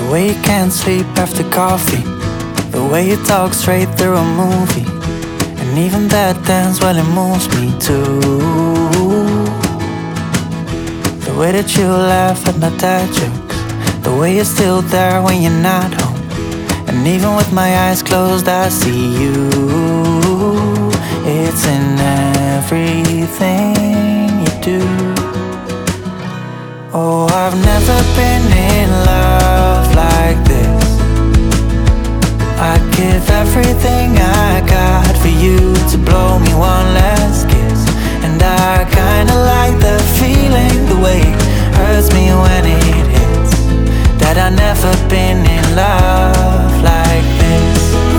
way you can't sleep after coffee, the way you talk straight through a movie, and even that dance, well, it moves me too. The way that you laugh at my dad jokes, the way you're still there when you're not home, and even with my eyes closed I see you. It's in everything you do. Oh, I've never been in love like this. I'd give everything I got for you to blow me one last kiss. And I kinda like the feeling, the way it hurts me when it hits, that I've never been in love like this.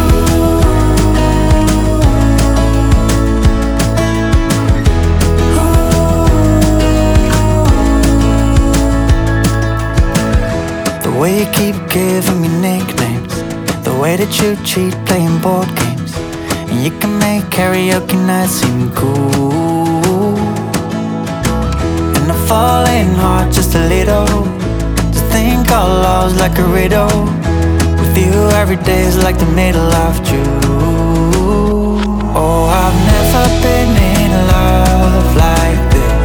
The way you keep giving me nicknames, the way that you cheat playing board games, and you can make karaoke nights seem cool. And I'm falling hard just a little, to think our love's like a riddle. With you every day is like the middle of June. Oh, I've never been in love like this.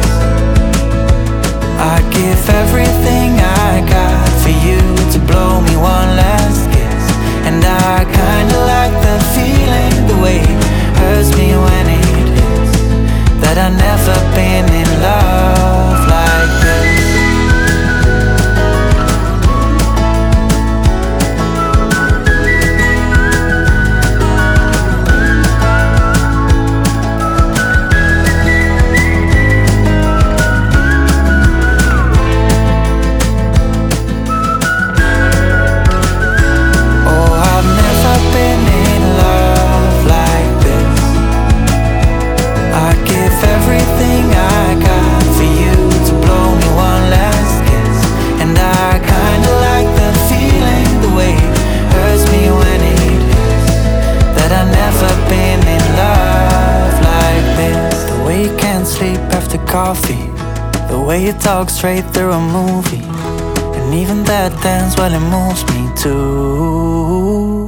I'd give everything I got for you to blow me one last kiss. And I kinda like the feeling, the way it hurts me when it hits, that I've never been in love like this. Coffee, the way you talk straight through a movie, and even that dance, well, it moves me too.